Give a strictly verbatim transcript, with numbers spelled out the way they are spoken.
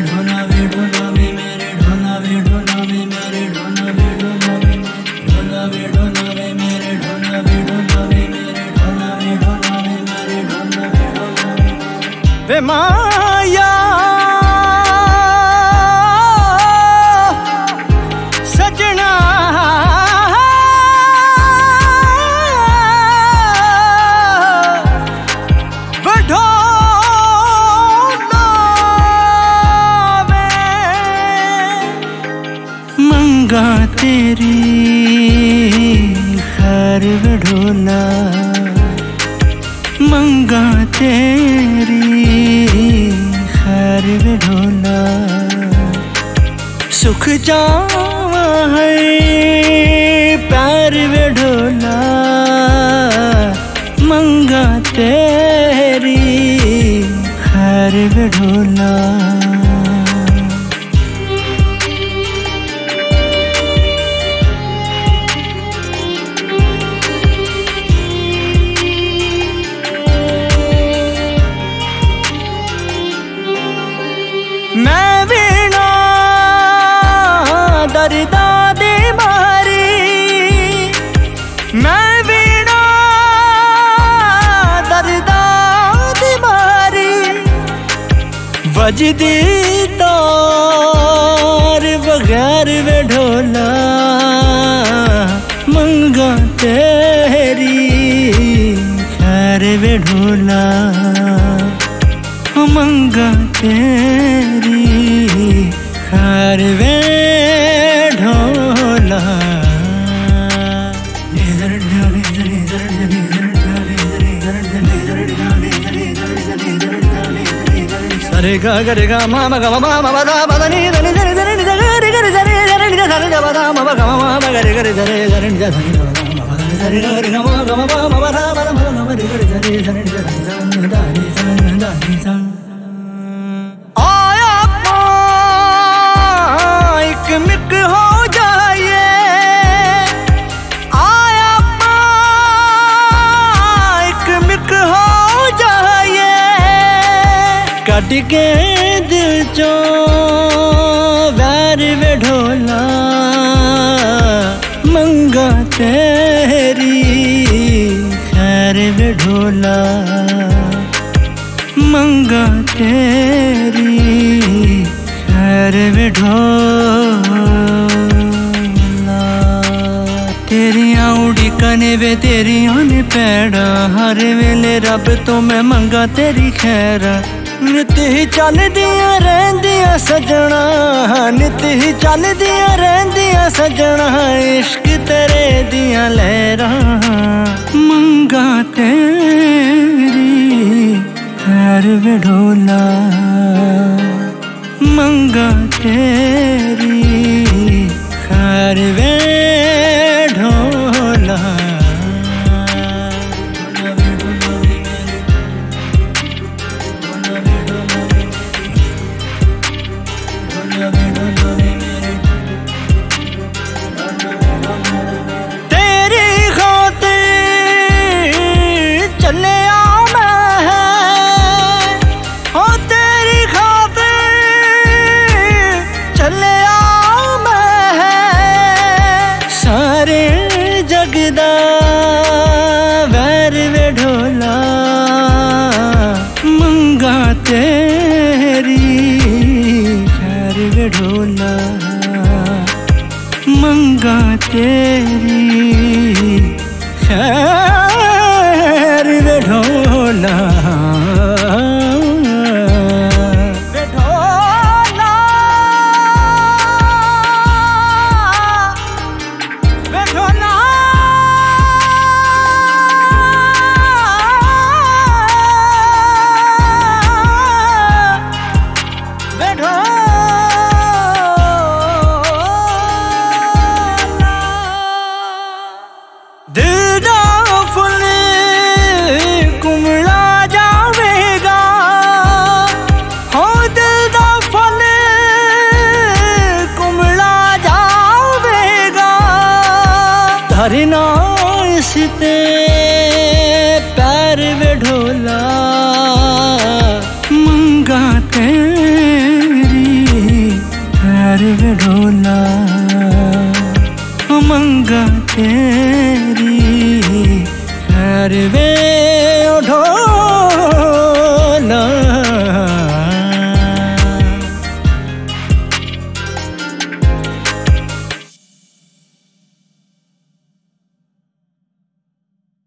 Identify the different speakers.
Speaker 1: ढोला वे ढोला वे मेरे ढोला वे ढोला वे मेरे ढोला वे ढोला वे ढोला वे ढोला वे मेरे ढोला वे ढोला वे मेरे ढोला वे ढोला वे मेरे ढोला वे ढोला वे माया सजना मंगा तेरी खैर वे ढोला मंगा तेरी खैर वे ढोला सुख जावा है प्यार वे ढोला मंगा तेरी खैर वे ढोला मैं वीणा दर्दा दी मारी मैं वीणा दर्दा दी मारी बजदी तार बगैर वे ढोला मंगा तेरी खैर वे ढोला मंगा तेरी खैर वे ढोला सरे गा गरे गा मा मा गा मा मा मा दा मा दा नी दा नी दा नी दा नी दा गरे गरे दा नी दा नी दा सा दा दा मा मा गा मा मा गरे गरे दा नी दा नी दा सा नी दा मा दा नी दा नी गरे गा मा गा मा मा मा दा मा दा मा मा रे गरे दा नी दा नी दा नी दा नी दा नी सा आया एक मिक हो जाइए आया एक मिक हो जाइए कट के दिल चो वैर वे ढोला मंगा तेरी खैर वे ढोला मंगा तेरी खैर वे ढोला तेरियां उड़ीकने वे तेरियां ने पैड़ा हर वेले रब तो मैं मंगा तेरी खैर नित ही चल दिया रहंदियां सजना नित ही चल दिया रहंदियां सजना इश्क तेरे दियां लहरां मंगा तेरी खैर वे ढोला मंगा तेरी खैर वे ढोला तेरी खातिर चले जगदा वैर वे ढोला मंगा तेरी खैर वे ढोला मंगा तेरी खैर वे ढोला दिल दा फुल कुमला जावेगा हो दिल दा फुल कुमला जावेगा धरना इस ते